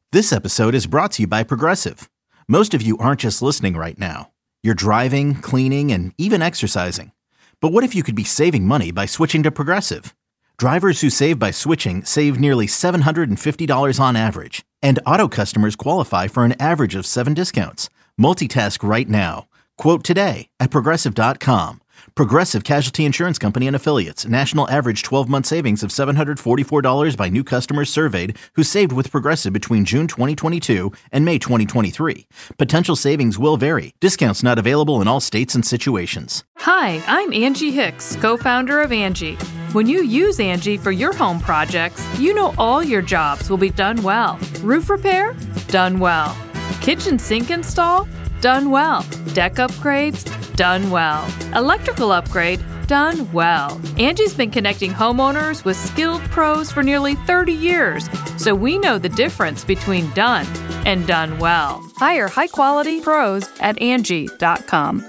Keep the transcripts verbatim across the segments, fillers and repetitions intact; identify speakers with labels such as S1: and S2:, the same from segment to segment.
S1: This episode is brought to you by Progressive. Most of you aren't just listening right now. You're driving, cleaning, and even exercising. But what if you could be saving money by switching to Progressive? Drivers who save by switching save nearly seven hundred fifty dollars on average. And auto customers qualify for an average of seven discounts. Multitask right now. Quote today at Progressive dot com. Progressive Casualty Insurance Company and Affiliates. National average twelve-month savings of seven hundred forty-four dollars by new customers surveyed who saved with Progressive between June twenty twenty-two and May twenty twenty-three. Potential savings will vary. Discounts not available in all states and situations.
S2: Hi, I'm Angie Hicks, co-founder of Angie. When you use Angie for your home projects, you know all your jobs will be done well. Roof repair? Done well. Kitchen sink install? Done well. Deck upgrades? Done well. Electrical upgrade? Done well. Angie's been connecting homeowners with skilled pros for nearly thirty years, so we know the difference between done and done well. Hire high-quality pros at Angie dot com.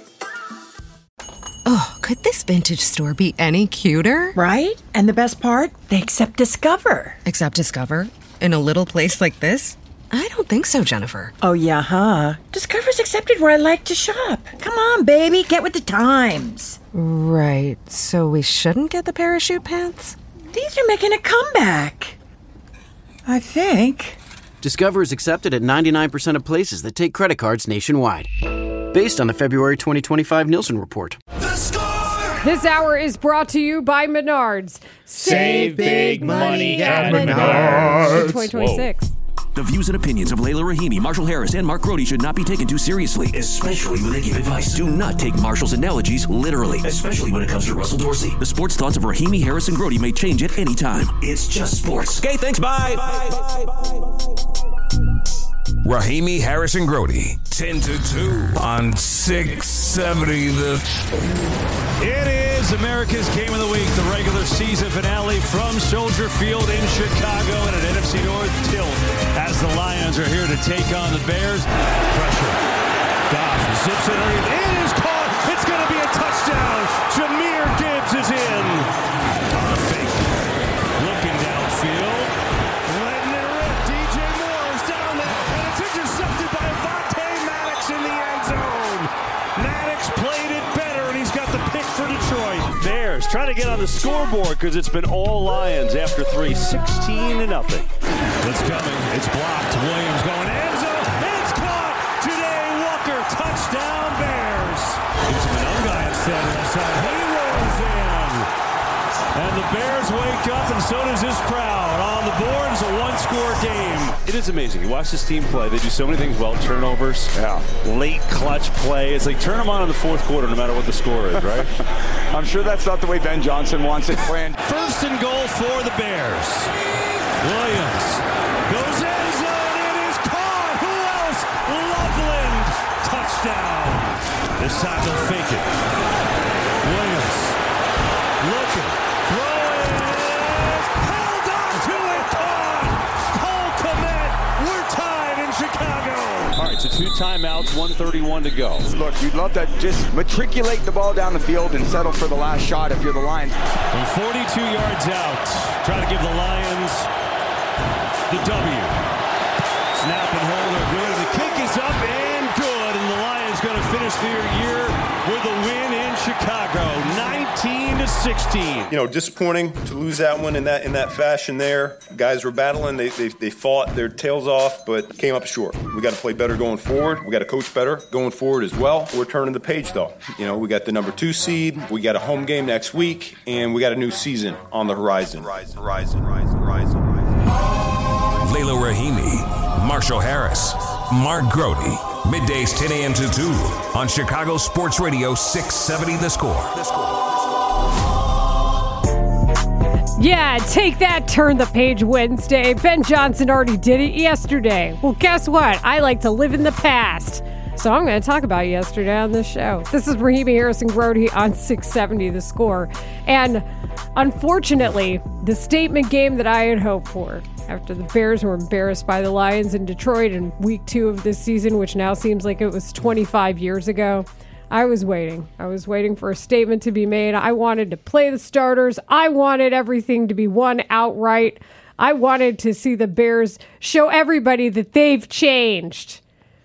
S3: Oh, could this vintage store be any cuter?
S4: Right? And the best part? They accept Discover.
S3: Accept Discover? In a little place like this? I don't think so, Jennifer.
S4: Oh, yeah, huh? Discover's accepted where I like to shop. Come on, baby, get with the times.
S3: Right, so we shouldn't get the parachute pants?
S4: These are making a comeback. I think.
S5: Discover is accepted at ninety-nine percent of places that take credit cards nationwide. Based on the February twenty twenty-five Nielsen report.
S6: The Score!
S7: This hour is brought to you by Menards.
S8: Save big money at Menards.
S7: twenty twenty-six.
S8: Whoa. The views and opinions of Layla Rahimi, Marshall Harris, and Mark Grody should not be taken too seriously, especially when they give advice. Do not take Marshall's analogies literally, especially when it comes to Russell Dorsey. The sports thoughts of Rahimi, Harris, and Grody may change at any time. It's just sports. Okay, thanks, bye. bye, bye, bye, bye.
S9: Rahimi, Harris, and Grody, ten to two on six seventy The...
S10: It is America's Game of the Week, the regular season finale from Soldier Field in Chicago, and an N F C North tilt as the Lions are here to take on the Bears. Pressure. Goff zips it underneath. It is caught. It's going to be a touchdown. Jahmyr Gibbs is in. On a fake. Looking downfield. Letting it rip. D J Moore is down there, and it's intercepted by Avonte Maddox in the end zone. Maddox played it better, and he's got the pick for Detroit. Bears trying to get on the scoreboard because it's been all Lions after three, sixteen to nothing. It's coming. It's blocked. Williams going end zone. And it's caught. Today Walker. Touchdown Bears. It's an young guy instead. He rolls in. And the Bears wake up, and so does this crowd. On the board is a one-score game. It is amazing. You watch this team play. They do so many things well. Turnovers. Yeah. Late clutch play. It's like turn them on in the fourth quarter no matter what the score is, right?
S11: I'm sure that's not the way Ben Johnson wants it planned.
S10: First and goal for the Bears. Williams goes end zone. It is caught. Who else? Loveland. Touchdown. This time they'll fake it. Williams looking. Throwing. Held on to it. Caught. Cole Kmet. We're tied in Chicago. All right, so two timeouts, one thirty-one to go.
S11: Look, you'd love to just matriculate the ball down the field and settle for the last shot if you're the Lions.
S10: From forty-two yards out, trying to give the Lions the W. Snap and hold are good. The kick is up and good, and the Lions going to finish their year with a win in Chicago, nineteen to sixteen.
S12: You know, disappointing to lose that one in that in that fashion there. Guys were battling. They, they, they fought their tails off, but came up short. We got to play better going forward. We got to coach better going forward as well. We're turning the page, though. You know, we got the number two seed. We got a home game next week, and we got a new season on the horizon. Horizon, horizon, horizon, horizon, horizon.
S9: Layla Rahimi, Marshall Harris, Mark Grody. Middays ten a.m. to two on Chicago Sports Radio six seventy The Score. The Score.
S7: Yeah, take that, turn the page Wednesday. Ben Johnson already did it yesterday. Well, guess what? I like to live in the past. So I'm going to talk about yesterday on this show. This is Rahimi, Harris, and Grody on six seventy The Score. And unfortunately, the statement game that I had hoped for after the Bears were embarrassed by the Lions in Detroit in week two of this season, which now seems like it was twenty-five years ago, I was waiting. I was waiting for a statement to be made. I wanted to play the starters. I wanted everything to be won outright. I wanted to see the Bears show everybody that they've changed.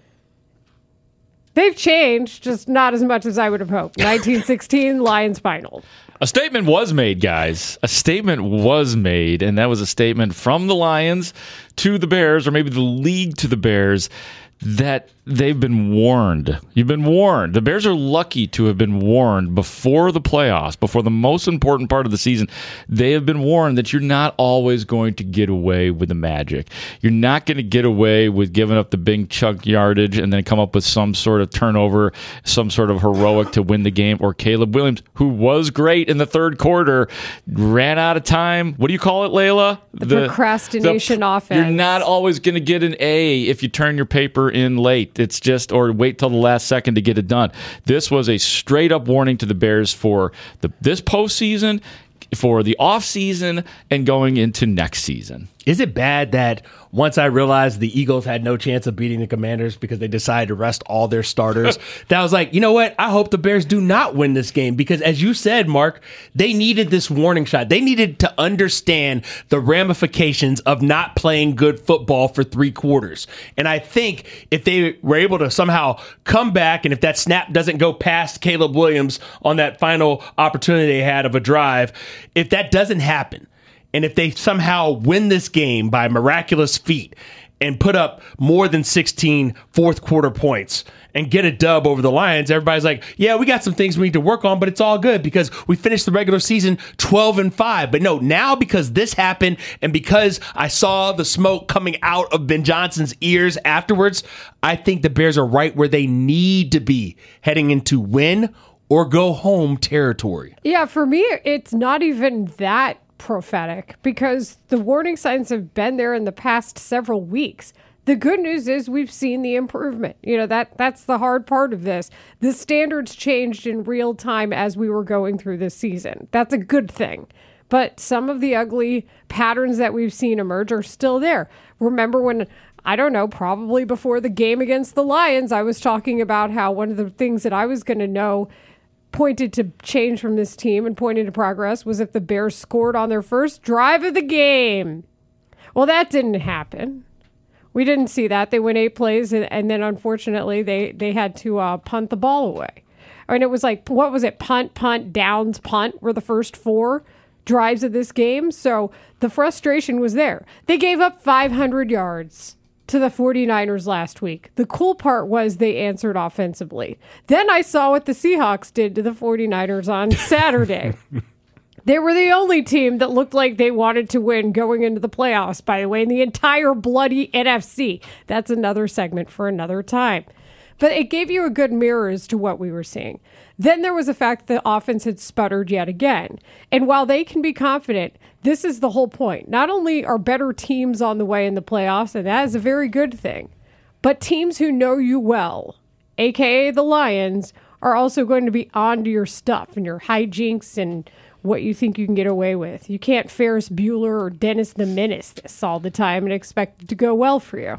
S7: They've changed, just not as much as I would have hoped. nineteen sixteen, Lions final.
S6: A statement was made, guys. A statement was made, and that was a statement from the Lions to the Bears, or maybe the league to the Bears, that they've been warned. You've been warned. The Bears are lucky to have been warned before the playoffs, before the most important part of the season. They have been warned that you're not always going to get away with the magic. You're not going to get away with giving up the big chunk yardage and then come up with some sort of turnover, some sort of heroic to win the game. Or Caleb Williams, who was great in the third quarter, ran out of time. What do you call it, Layla?
S7: The, the procrastination the, offense.
S6: You're not always going to get an A if you turn your paper in late. It's just, or wait till the last second to get it done. This was a straight up warning to the Bears for the this postseason, for the offseason, and going into next season.
S13: Is it bad that once I realized the Eagles had no chance of beating the Commanders because they decided to rest all their starters, that I was like, you know what? I hope the Bears do not win this game because, as you said, Mark, they needed this warning shot. They needed to understand the ramifications of not playing good football for three quarters. And I think if they were able to somehow come back, and if that snap doesn't go past Caleb Williams on that final opportunity they had of a drive, if that doesn't happen, and if they somehow win this game by miraculous feat and put up more than sixteen fourth quarter points and get a dub over the Lions, everybody's like, yeah, we got some things we need to work on, but it's all good because we finished the regular season twelve and five. But no, now because this happened and because I saw the smoke coming out of Ben Johnson's ears afterwards, I think the Bears are right where they need to be heading into win or go home territory.
S7: Yeah, for me, it's not even that prophetic because the warning signs have been there in the past several weeks. The good news is we've seen the improvement. You know, that that's the hard part of this. The standards changed in real time as we were going through this season. That's a good thing. But some of the ugly patterns that we've seen emerge are still there. Remember when, I don't know, probably before the game against the Lions, I was talking about how one of the things that I was going to know pointed to change from this team and pointed to progress was if the Bears scored on their first drive of the game. Well, that didn't happen. We didn't see that. They went eight plays, and, and then unfortunately they, they had to uh, punt the ball away. I mean, it was like, what was it? Punt, punt, downs, punt were the first four drives of this game. So the frustration was there. They gave up five hundred yards to the 49ers last week. The cool part was they answered offensively. Then I saw what the Seahawks did to the 49ers on Saturday. They were the only team that looked like they wanted to win going into the playoffs, by the way, in the entire bloody N F C. That's another segment for another time. But it gave you a good mirror as to what we were seeing. Then there was the fact that the offense had sputtered yet again. And while they can be confident, this is the whole point. Not only are better teams on the way in the playoffs, and that is a very good thing, but teams who know you well, a k a the Lions, are also going to be onto your stuff and your hijinks and what you think you can get away with. You can't Ferris Bueller or Dennis the Menace this all the time and expect it to go well for you.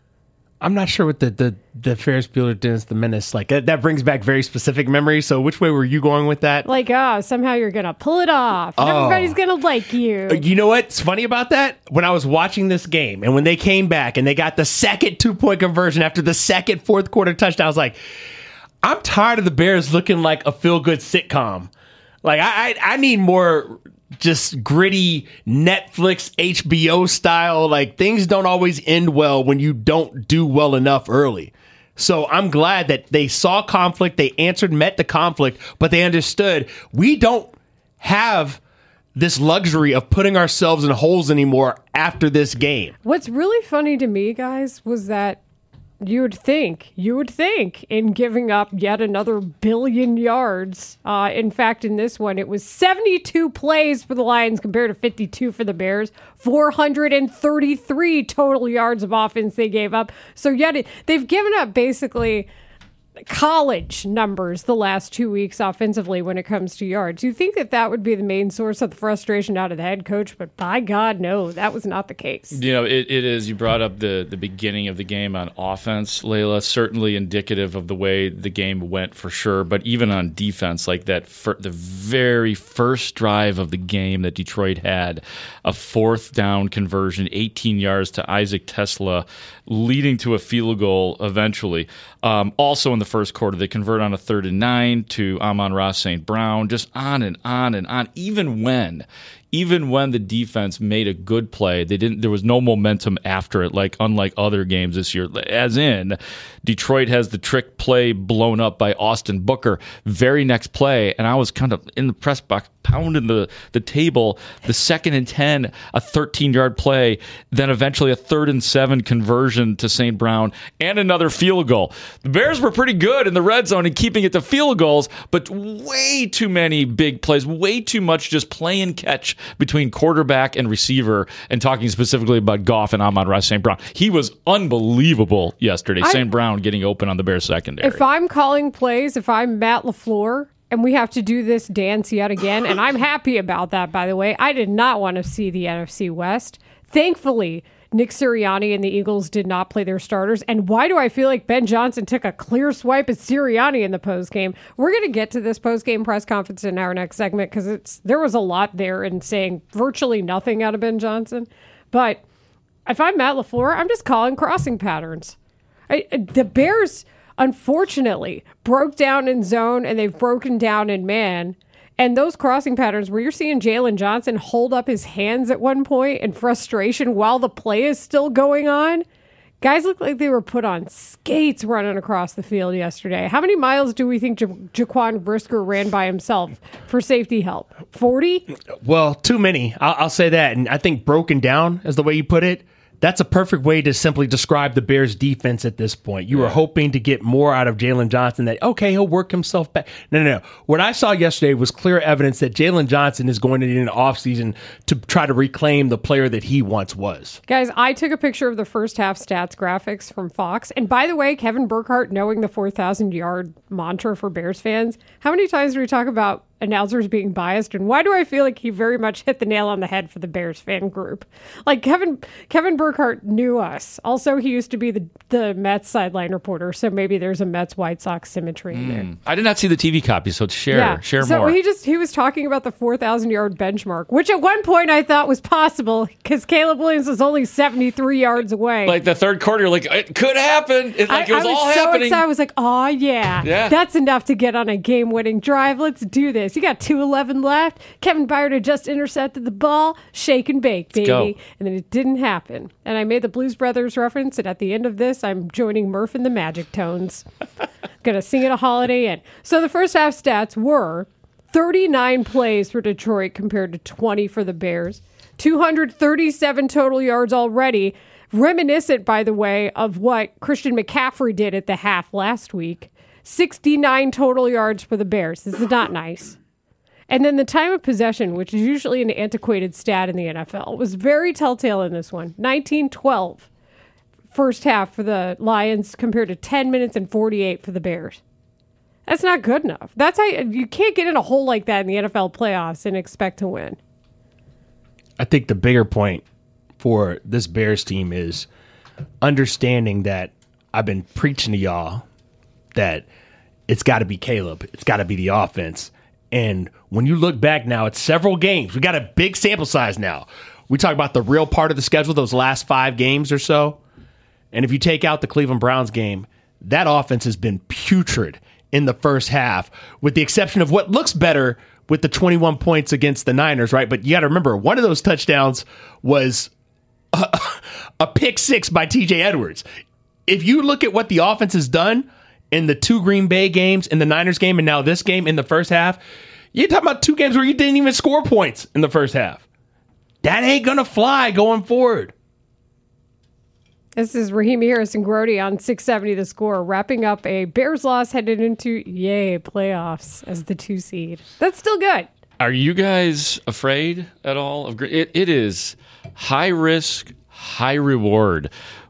S13: I'm not sure what the, the, the Ferris Bueller, Dennis the Menace, like that, that brings back very specific memories. So which way were you going with that?
S7: Like, oh, somehow you're going to pull it off. And oh. Everybody's going to like you.
S13: You know what's funny about that? When I was watching this game and when they came back and they got the second two-point conversion after the second fourth quarter touchdown, I was like, I'm tired of the Bears looking like a feel-good sitcom. Like, I, I, I need more just gritty Netflix, H B O style. Like, things don't always end well when you don't do well enough early. So I'm glad that they saw conflict, they answered, met the conflict, but they understood we don't have this luxury of putting ourselves in holes anymore after this game.
S7: What's really funny to me, guys, was that you would think, you would think in giving up yet another billion yards. Uh, in fact, in this one, it was seventy-two plays for the Lions compared to fifty-two for the Bears. four hundred thirty-three total yards of offense they gave up. So yet it, they've given up basically college numbers the last two weeks offensively when it comes to yards. You think that that would be the main source of the frustration out of the head coach, but by God, no, that was not the case.
S6: You know, it, it is. You brought up the, the beginning of the game on offense, Layla, certainly indicative of the way the game went for sure, but even on defense, like that, fir- the very first drive of the game that Detroit had, a fourth down conversion, eighteen yards to Isaac Tesla, leading to a field goal eventually. Um, also in the first quarter, they convert on a third and nine to Amon-Ra Saint Brown, just on and on and on. Even when, even when the defense made a good play, they didn't. There was no momentum after it, like unlike other games this year. As in, Detroit has the trick play blown up by Austin Booker. Very next play, and I was kind of in the press box pounding the, the table. The second and ten, a thirteen-yard play, then eventually a third and seven conversion to Saint Brown, and another field goal. The Bears were pretty good in the red zone and keeping it to field goals, but way too many big plays, way too much just play and catch between quarterback and receiver, and talking specifically about Goff and Amon-Ra Saint Brown. He was unbelievable yesterday. Saint Brown getting open on the Bears secondary.
S7: If I'm calling plays, if I'm Matt LaFleur, and we have to do this dance yet again, and I'm happy about that, by the way. I did not want to see the N F C West. Thankfully, Nick Sirianni and the Eagles did not play their starters. And why do I feel like Ben Johnson took a clear swipe at Sirianni in the postgame? We're going to get to this postgame press conference in our next segment because it's there was a lot there in saying virtually nothing out of Ben Johnson. But if I'm Matt LaFleur, I'm just calling crossing patterns. I, the Bears, unfortunately, broke down in zone and they've broken down in man. And those crossing patterns where you're seeing Jalen Johnson hold up his hands at one point in frustration while the play is still going on. Guys look like they were put on skates running across the field yesterday. How many miles do we think ja- Jaquan Brisker ran by himself for safety help? forty?
S13: Well, too many. I'll, I'll say that. And I think broken down, as the way you put it, that's a perfect way to simply describe the Bears' defense at this point. You yeah. were hoping to get more out of Jalen Johnson, that, okay, he'll work himself back. No, no, no. What I saw yesterday was clear evidence that Jalen Johnson is going to need an offseason to try to reclaim the player that he once was.
S7: Guys, I took a picture of the first half stats graphics from Fox. And by the way, Kevin Burkhardt, knowing the four thousand yard mantra for Bears fans, how many times do we talk about announcers being biased, and why do I feel like he very much hit the nail on the head for the Bears fan group? Like Kevin Kevin Burkhardt knew us. Also, he used to be the, the Mets sideline reporter, so maybe there's a Mets White Sox symmetry in there.
S6: Mm. I did not see the T V copy, so share
S7: yeah.
S6: share
S7: so
S6: more.
S7: So he just he was talking about the four thousand yard benchmark, which at one point I thought was possible because Caleb Williams was only seventy-three yards away.
S6: Like the third quarter, you're like, it could happen. It, like
S7: I,
S6: it was,
S7: I was
S6: all
S7: so
S6: happening.
S7: Excited. I was like, oh yeah, yeah, that's enough to get on a game-winning drive. Let's do this. You got two eleven left. Kevin Byard had just intercepted the ball. Shake and bake, baby. And then it didn't happen. And I made the Blues Brothers reference, and at the end of this, I'm joining Murph and the Magic Tones. Gonna sing it a Holiday Inn. So the first half stats were thirty-nine plays for Detroit compared to twenty for the Bears. two hundred thirty-seven total yards already. Reminiscent, by the way, of what Christian McCaffrey did at the half last week. sixty-nine total yards for the Bears. This is not nice. And then the time of possession, which is usually an antiquated stat in the N F L, was very telltale in this one. nineteen twelve first half for the Lions compared to ten minutes and forty-eight for the Bears. That's not good enough. That's how you, you can't get in a hole like that in the N F L playoffs and expect to win.
S13: I think the bigger point for this Bears team is understanding that I've been preaching to y'all that it's got to be Caleb. It's got to be the offense. And when you look back now at several games, we got a big sample size now. We talk about the real part of the schedule, those last five games or so. And if you take out the Cleveland Browns game, that offense has been putrid in the first half, with the exception of what looks better with the twenty-one points against the Niners, right? But you got to remember, one of those touchdowns was a, a pick six by T J Edwards. If you look at what the offense has done in the two Green Bay games, in the Niners game, and now this game in the first half, you're talking about two games where you didn't even score points in the first half. That ain't going to fly going forward.
S7: This is Rahimi Harris and Grody on six seventy The Score, wrapping up a Bears loss headed into, yay, playoffs as the two seed. That's still good.
S6: Are you guys afraid at all of it? It is high risk, high reward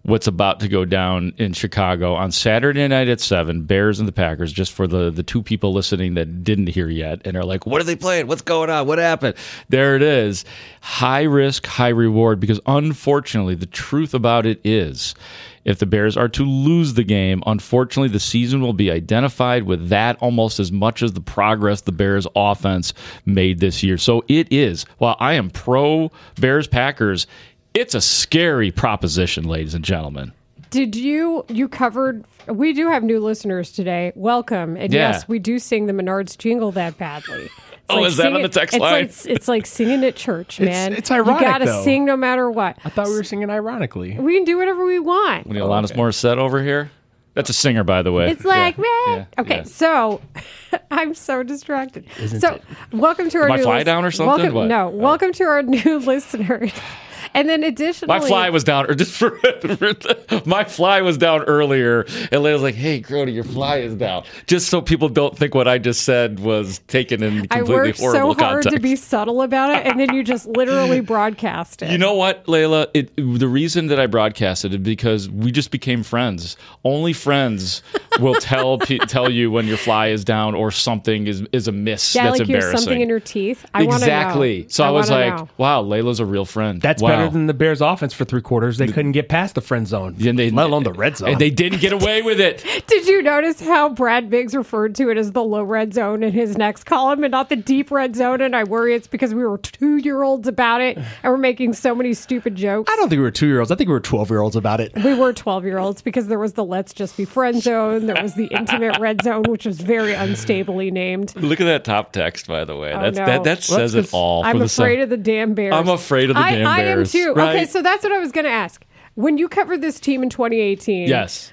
S6: what's about to go down in Chicago on Saturday night at seven, Bears and the Packers, just for the, the two people listening that didn't hear yet and are like, what are they playing? What's going on? What happened? There it is. High risk, high reward, because unfortunately, the truth about it is, if the Bears are to lose the game, unfortunately, the season will be identified with that almost as much as the progress the Bears offense made this year. So it is, while I am pro Bears Packers, it's a scary proposition, ladies and gentlemen.
S7: Did you, you covered, we do have new listeners today. Welcome. And
S6: Yeah.
S7: yes, we do sing the Menards jingle that badly. It's
S6: Oh, is that
S7: singing-
S6: on the text
S7: it's
S6: line?
S7: Like, it's like singing at church,
S13: It's-
S7: man.
S13: it's ironic,
S7: You gotta
S13: though.
S7: sing no matter what.
S13: I thought we were singing ironically.
S7: We can do whatever we want.
S6: When Alanis Morissette over here? That's a singer, by the way.
S7: It's like,
S6: Yeah.
S7: man.
S6: Yeah.
S7: Okay,
S6: Yeah.
S7: so I'm so distracted.
S6: Isn't
S7: so
S6: it?
S7: welcome to our
S6: Am I
S7: new
S6: fly
S7: lis-
S6: down or something?
S7: Welcome,
S6: What?
S7: No,
S6: Oh.
S7: welcome to our new listeners. And then additionally,
S6: My fly was down, or just for, for my fly was down earlier, and Layla's like, "Hey, Grody, your fly is down," just so people don't think what I just said was taken in
S7: I
S6: completely
S7: worked
S6: horrible
S7: so hard
S6: context.
S7: to be subtle about it, and then you just literally broadcast it.
S6: You know what, Layla? It, the reason that I broadcasted it because we just became friends. Only friends will tell pe- tell you when your fly is down or something is is amiss.
S7: yeah,
S6: that's
S7: like you have
S6: embarrassing.
S7: something in your teeth. I wanna
S6: exactly.
S7: know.
S6: So I, was
S7: wanna
S6: like,
S7: know.
S6: "Wow, Layla's a real friend."
S13: That's
S6: wow.
S13: better than the Bears offense for three quarters. They couldn't get past the friend zone,
S6: they,
S13: let alone the red zone.
S6: And they didn't get away with it.
S7: Did you notice how Brad Biggs referred to it as the low red zone in his next column and not the deep red zone? And I worry it's because we were two year olds about it and we're making so many stupid jokes.
S13: I don't think we were two year olds. I think we were twelve year olds about it.
S7: We were twelve year olds because there was the let's just be friend zone. There was the intimate red zone, which was very unstably named.
S6: Look at that top text, by the way.
S7: Oh,
S6: That's
S7: no.
S6: that, that says it all.
S7: I'm
S6: for the
S7: afraid
S6: sun.
S7: of the damn Bears.
S6: I'm afraid of the
S7: I,
S6: damn
S7: I am
S6: Bears.
S7: too.
S6: Right?
S7: Okay, so that's what I was going to ask. When you covered this team in twenty eighteen,
S6: Yes.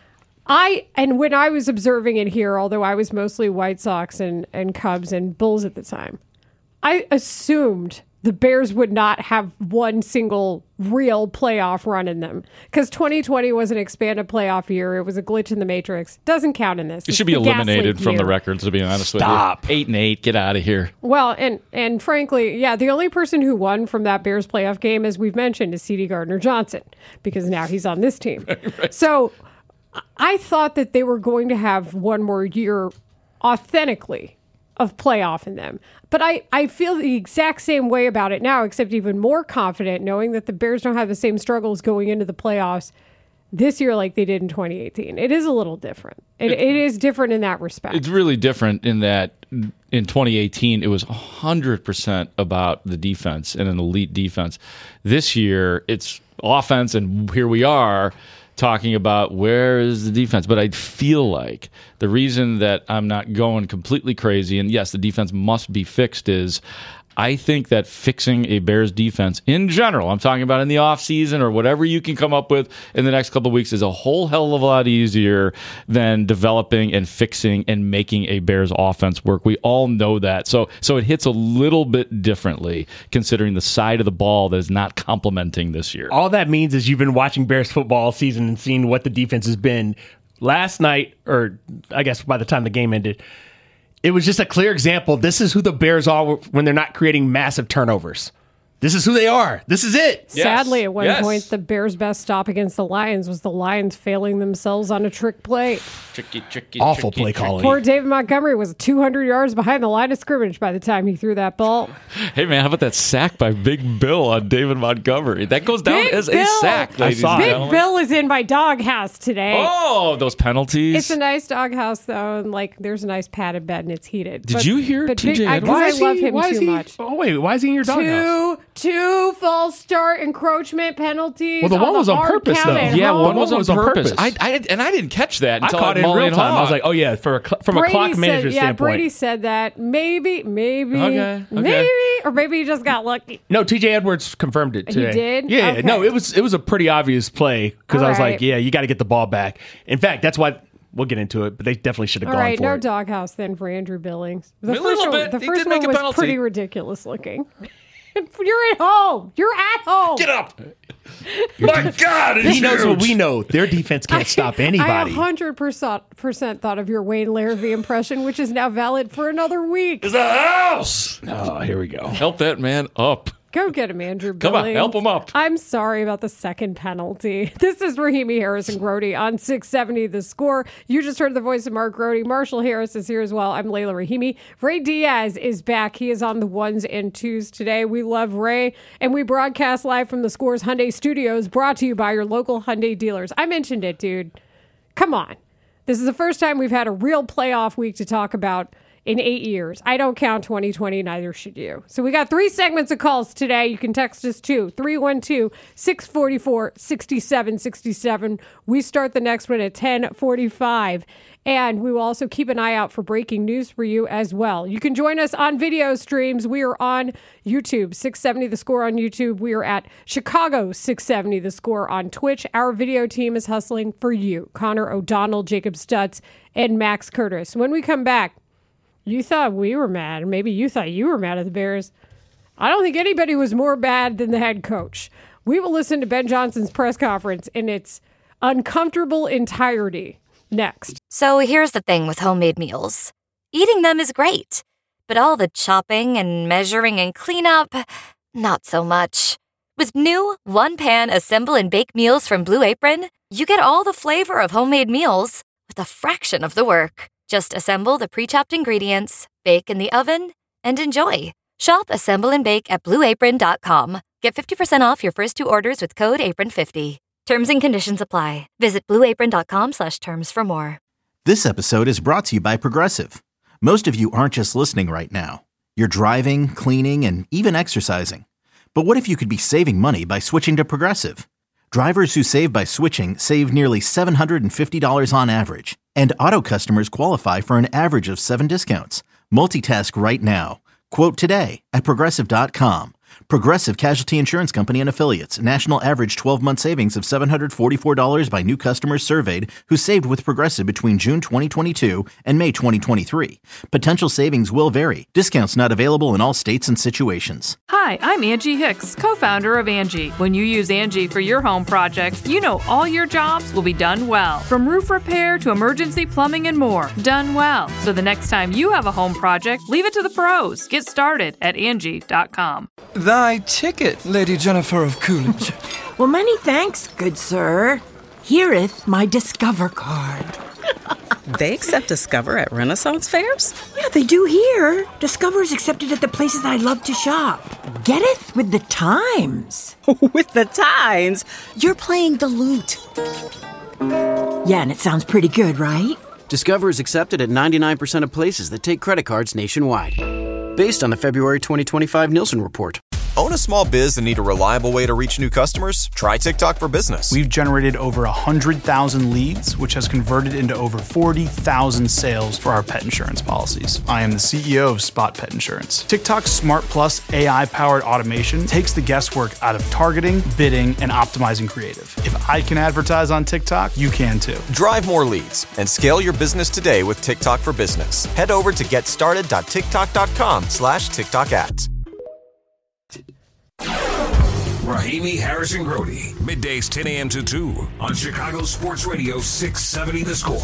S7: I and when I was observing it here, although I was mostly White Sox and, and Cubs and Bulls at the time, I assumed the Bears would not have one single real playoff run in them because twenty twenty was an expanded playoff year. It was a glitch in the matrix. Doesn't count in this.
S6: It
S7: It's
S6: should be
S7: the gas
S6: eliminated
S7: leak
S6: from the
S7: year.
S6: records, to be honest
S13: Stop.
S6: with you. Eight and eight. Get out of here.
S7: Well, and and frankly, yeah, the only person who won from that Bears playoff game, as we've mentioned, is C D Gardner Johnson because now he's on this team. right. So I thought that they were going to have one more year authentically of playoff in them. But I, I feel the exact same way about it now, except even more confident knowing that the Bears don't have the same struggles going into the playoffs this year like they did in twenty eighteen. It is a little different. It, it is different in that respect.
S6: It's really different in that in twenty eighteen, it was one hundred percent about the defense and an elite defense. This year, it's offense, and here we are talking about where is the defense. But I feel like the reason that I'm not going completely crazy, and yes, the defense must be fixed, is I think that fixing a Bears defense in general, I'm talking about in the offseason or whatever you can come up with in the next couple of weeks, is a whole hell of a lot easier than developing and fixing and making a Bears offense work. We all know that. So so it hits a little bit differently considering the side of the ball that is not complementing this year.
S13: All that means is you've been watching Bears football all season and seen what the defense has been. Last night, or I guess by the time the game ended, it was just a clear example. This is who the Bears are when they're not creating massive turnovers. This is who they are. This is it.
S7: Sadly, at one
S6: Yes.
S7: point, the Bears' best stop against the Lions was the Lions failing themselves on a trick play.
S6: Tricky, tricky,
S13: Awful
S6: tricky,
S13: play
S6: tricky.
S13: calling.
S7: Poor David Montgomery was two hundred yards behind the line of scrimmage by the time he threw that ball.
S6: Hey, man, how about that sack by Big Bill on David Montgomery? That goes down
S7: Big
S6: as a
S7: Bill!
S6: sack, ladies
S13: saw
S6: and
S13: it.
S7: Big
S6: gentlemen.
S7: Bill is in my doghouse today.
S6: Oh, those penalties.
S7: It's a nice doghouse, though, and like there's a nice padded bed and it's heated.
S6: Did
S7: But-
S6: you hear
S7: but
S6: T J
S7: Big- I,
S6: Edwards?
S7: 'cause I
S13: is
S7: love
S13: he-
S7: him
S13: why is
S7: too
S13: he-
S7: much.
S13: Oh, wait, why is he in your doghouse?
S7: Two, two false start encroachment penalties.
S13: Well, the one
S7: on
S13: was on
S7: hard
S13: purpose,
S7: count
S13: though.
S7: at
S6: Yeah,
S7: home.
S6: one was on
S13: was on
S6: purpose.
S13: purpose.
S6: I, I and I didn't catch that
S13: I
S6: until
S13: caught it in
S6: Mully
S13: real
S6: and
S13: time.
S6: Haw.
S13: I was like, oh, yeah, for a cl- from a
S7: Brady
S13: clock
S7: said,
S13: manager
S7: yeah,
S13: standpoint.
S7: Brady said that. Maybe, maybe,
S6: Okay, okay.
S7: maybe, or maybe he just got lucky.
S13: No, T J Edwards confirmed it
S7: He
S13: today.
S7: did?
S13: Yeah,
S7: Okay.
S13: no, it was it was a pretty obvious play because
S7: All
S13: I was
S7: right.
S13: like, yeah, you got to get the ball back. In fact, that's why we'll get into it, but they definitely should have
S7: All
S13: gone
S7: right,
S13: for
S7: no
S13: it.
S7: doghouse then for Andrew Billings. The
S6: A
S7: first
S6: little
S7: one,
S6: bit.
S7: the
S6: He
S7: first
S6: did make
S7: one
S6: a
S7: was
S6: penalty.
S7: pretty ridiculous looking. You're at home. You're at home.
S6: Get up. My God, it's
S13: He knows
S6: huge.
S13: what we know. Their defense can't stop anybody.
S7: I one hundred percent thought of your Wayne Larrivee impression, which is now valid for another week.
S6: It's a house.
S13: Oh, here we go.
S6: Help that man up.
S7: Go get him, Andrew
S6: Come on,
S7: Billings.
S6: help him up.
S7: I'm sorry about the second penalty. This is Rahimi Harris and Grody on six seventy The Score. You just heard the voice of Mark Grody. Marshall Harris is here as well. I'm Layla Rahimi. Ray Diaz is back. He is on the ones and twos today. We love Ray, and we broadcast live from the Score's Hyundai Studios, brought to you by your local Hyundai dealers. I mentioned it, dude. Come on. This is the first time we've had a real playoff week to talk about in eight years. I don't count twenty twenty, neither should you. So we got three segments of calls today. You can text us to three one two, six four four, six seven six seven. We start the next one at ten forty-five. And we will also keep an eye out for breaking news for you as well. You can join us on video streams. We are on YouTube, six seventy The Score on YouTube. We are at Chicago six seventy The Score on Twitch. Our video team is hustling for you. Connor O'Donnell, Jacob Stutz, and Max Curtis. When we come back, you thought we were mad. Maybe you thought you were mad at the Bears. I don't think anybody was more bad than the head coach. We will listen to Ben Johnson's press conference in its uncomfortable entirety next.
S14: So here's the thing with homemade meals. Eating them is great, but all the chopping and measuring and cleanup, not so much. With new one-pan assemble and bake meals from Blue Apron, you get all the flavor of homemade meals with a fraction of the work. Just assemble the pre-chopped ingredients, bake in the oven, and enjoy. Shop, assemble, and bake at blue apron dot com. Get fifty percent off your first two orders with code apron fifty. Terms and conditions apply. Visit blue apron dot com slash terms for more.
S1: This episode is brought to you by Progressive. Most of you aren't just listening right now. You're driving, cleaning, and even exercising. But what if you could be saving money by switching to Progressive? Drivers who save by switching save nearly seven hundred fifty dollars on average. And auto customers qualify for an average of seven discounts. Multitask right now. Quote today at progressive dot com. Progressive Casualty Insurance Company and Affiliates. National average twelve-month savings of seven hundred forty-four dollars by new customers surveyed who saved with Progressive between June twenty twenty-two and May twenty twenty-three. Potential savings will vary. Discounts not available in all states and situations.
S2: Hi, I'm Angie Hicks, co-founder of Angie. When you use Angie for your home projects, you know all your jobs will be done well. From roof repair to emergency plumbing and more, done well. So the next time you have a home project, leave it to the pros. Get started at Angie dot com.
S15: Thy ticket, Lady Jennifer of Coolidge.
S4: Well, many thanks, good sir. Hereeth my Discover card.
S16: They accept Discover at Renaissance fairs?
S4: Yeah, they do here. Discover is accepted at the places I love to shop. Getteth with the times.
S16: With the times? You're playing the lute.
S4: Yeah, and it sounds pretty good, right?
S5: Discover is accepted at ninety-nine percent of places that take credit cards nationwide. Based on the February twenty twenty-five Nielsen report.
S17: Own a small biz and need a reliable way to reach new customers? Try TikTok for Business.
S18: We've generated over one hundred thousand leads, which has converted into over forty thousand sales for our pet insurance policies. I am the C E O of Spot Pet Insurance. TikTok's Smart Plus A I-powered automation takes the guesswork out of targeting, bidding, and optimizing creative. If I can advertise on TikTok, you can too.
S17: Drive more leads and scale your business today with TikTok for Business. Head over to getstarted dot tiktok dot com slash TikTok ads.
S9: Rahimi Harris and Grody, middays ten a.m. to two on Chicago Sports Radio six seventy The Score.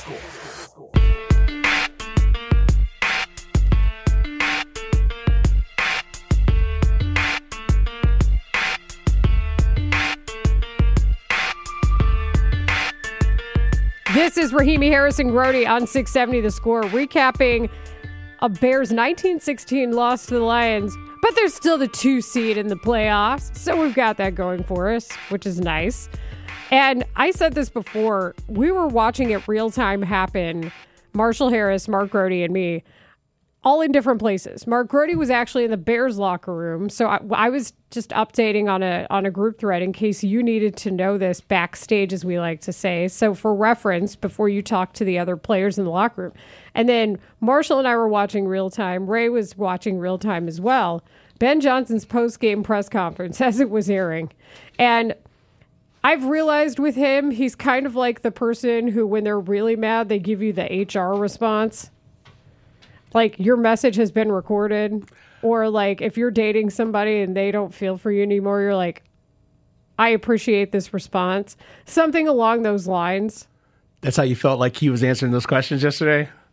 S7: This is Rahimi Harris and Grody on six seventy The Score, recapping a Bears nineteen sixteen loss to the Lions. But there's still the two seed in the playoffs, so we've got that going for us, which is nice. And I said this before, we were watching it real time happen, Marshall Harris, Mark Grody, and me, all in different places. Mark Grody was actually in the Bears locker room, so I, I was just updating on a on a group thread in case you needed to know this backstage, as we like to say. So for reference, before you talk to the other players in the locker room. And then Marshall and I were watching real time. Ray was watching real time as well. Ben Johnson's post-game press conference as it was airing. And I've realized with him, he's kind of like the person who, when they're really mad, they give you the H R response. Like, your message has been recorded. Or, like, if you're dating somebody and they don't feel for you anymore, you're like, I appreciate this response. Something along those lines.
S13: That's how you felt like he was answering those questions yesterday?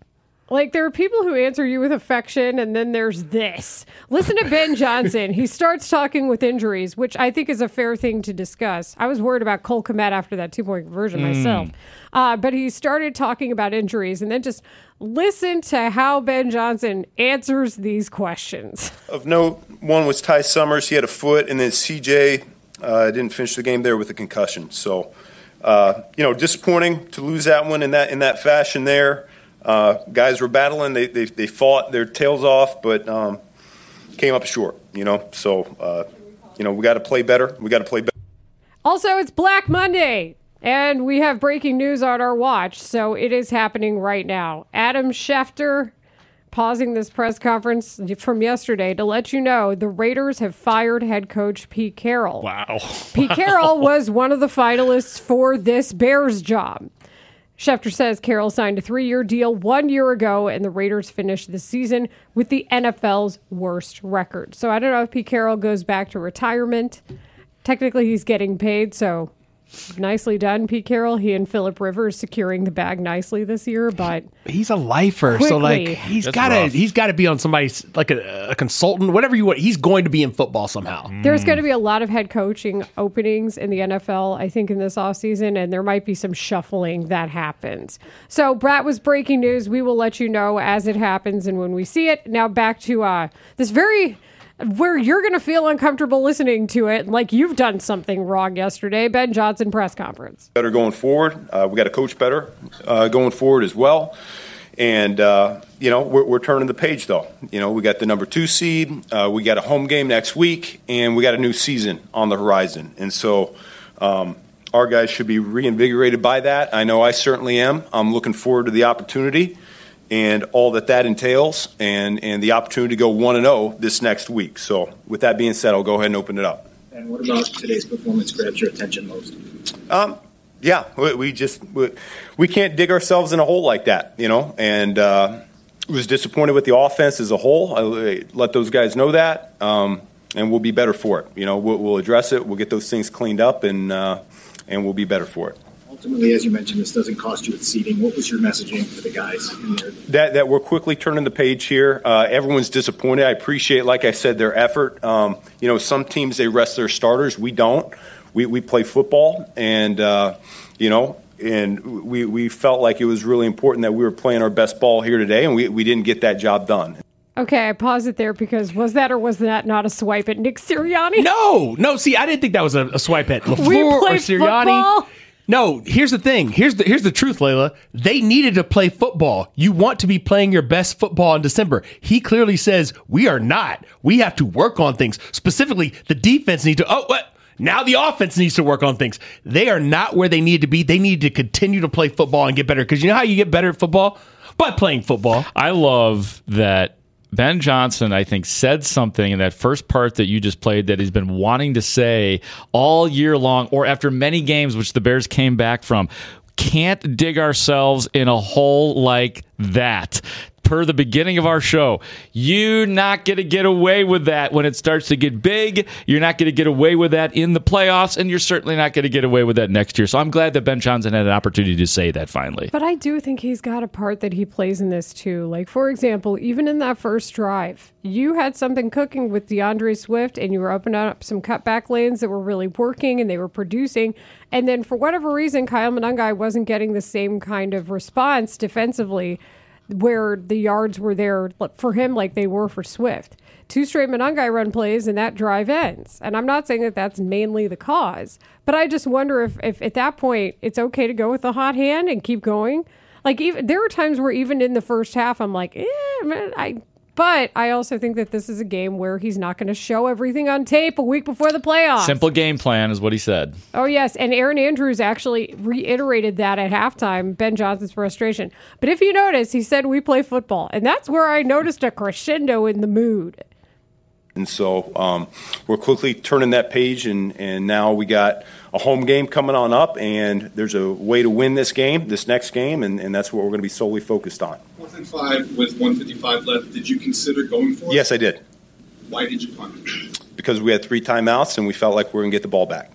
S7: Like, there are people who answer you with affection, and then there's this. Listen to Ben Johnson. He starts talking with injuries, which I think is a fair thing to discuss. I was worried about Cole Kmet after that two-point conversion mm. myself. Uh, but he started talking about injuries, and then just listen to how Ben Johnson answers these questions.
S12: Of note, one was Ty Summers. He had a foot, and then C J uh, didn't finish the game there with a concussion. So, uh, you know, disappointing to lose that one in that in that fashion there. Uh, guys were battling. They, they they fought their tails off, but um, came up short, you know. So, uh, you know, we got to play better. We got to play better.
S7: Also, it's Black Monday, and we have breaking news on our watch, so it is happening right now. Adam Schefter pausing this press conference from yesterday to let you know the Raiders have fired head coach Pete Carroll.
S6: Wow.
S7: Pete
S6: wow.
S7: Carroll was one of the finalists for this Bears job. Schefter says Carroll signed a three-year deal one year ago, and the Raiders finished the season with the N F L's worst record. So I don't know if Pete Carroll goes back to retirement. Technically, he's getting paid, so nicely done, Pete Carroll. He and Phillip Rivers securing the bag nicely this year, but
S13: he's a lifer,
S7: quickly.
S13: so like he's got to he's got to be on somebody's like a, a consultant, whatever you want. He's going to be in football somehow.
S7: There's going to be a lot of head coaching openings in the N F L, I think, in this offseason, and there might be some shuffling that happens. So Brat was breaking news. We will let you know as it happens and when we see it. Now back to uh, this very. Where you're going to feel uncomfortable listening to it, like you've done something wrong yesterday, Ben Johnson press conference.
S12: Better going forward. Uh, we got to coach better uh, going forward as well. And, uh, you know, we're, we're turning the page, though. You know, we got the number two seed. Uh, we got a home game next week, and we got a new season on the horizon. And so um, our guys should be reinvigorated by that. I know I certainly am. I'm looking forward to the opportunity and all that that entails, and, and the opportunity to go one and oh this next week. So with that being said, I'll go ahead and open it up.
S19: And what about today's performance grabs your attention most?
S12: Um, yeah, we, we just we, we can't dig ourselves in a hole like that, you know, and uh, was disappointed with the offense as a whole. I let those guys know that, um, and we'll be better for it. You know, we'll, we'll address it. We'll get those things cleaned up, and uh, and we'll be better for it.
S19: Ultimately, as you mentioned, this doesn't cost you at seeding. What was your messaging for the guys in there?
S12: That, that we're quickly turning the page here. Uh, everyone's disappointed. I appreciate, like I said, their effort. Um, you know, some teams, they rest their starters. We don't. We, we play football, and, uh, you know, and we, we felt like it was really important that we were playing our best ball here today, and we, we didn't get that job done.
S7: Okay, I pause it there because was that or was that not a swipe at Nick Sirianni?
S13: No, no. See, I didn't think that was a, a swipe at LaFleur
S7: we
S13: or
S7: play
S13: Sirianni.
S7: Football?
S13: No, here's the thing. Here's the here's the truth, Layla. They needed to play football. You want to be playing your best football in December. He clearly says, we are not. We have to work on things. Specifically, the defense needs to, oh, what? Now the offense needs to work on things. They are not where they need to be. They need to continue to play football and get better. Because you know how you get better at football? By playing football.
S6: I love that Ben Johnson, I think, said something in that first part that you just played that he's been wanting to say all year long, or after many games, which the Bears came back from. Can't dig ourselves in a hole like that. Per the beginning of our show, you're not going to get away with that when it starts to get big. You're not going to get away with that in the playoffs, and you're certainly not going to get away with that next year. So I'm glad that Ben Johnson had an opportunity to say that finally.
S7: But I do think he's got a part that he plays in this too. Like, for example, even in that first drive, you had something cooking with DeAndre Swift, and you were opening up some cutback lanes that were really working, and they were producing. And then for whatever reason, Kyle Monangai wasn't getting the same kind of response defensively where the yards were there for him like they were for Swift. Two straight Monangai run plays and that drive ends. And I'm not saying that that's mainly the cause, but I just wonder if, if at that point it's okay to go with the hot hand and keep going. Like, even there were times where even in the first half, I'm like, eh, man, I... But I also think that this is a game where he's not going to show everything on tape a week before the playoffs.
S6: Simple game plan is what he said.
S7: Oh, yes. And Aaron Andrews actually reiterated that at halftime, Ben Johnson's frustration. But if you notice, he said we play football. And that's where I noticed a crescendo in the mood.
S12: And so um, we're quickly turning that page, and, and now we got a home game coming on up, and there's a way to win this game, this next game, and, and that's what we're going to be solely focused on.
S19: Fourth and five with one fifty-five left. Did you consider going for it?
S12: Yes, I did.
S19: Why did you punt?
S12: Because we had three timeouts, and we felt like we were going to get the ball back.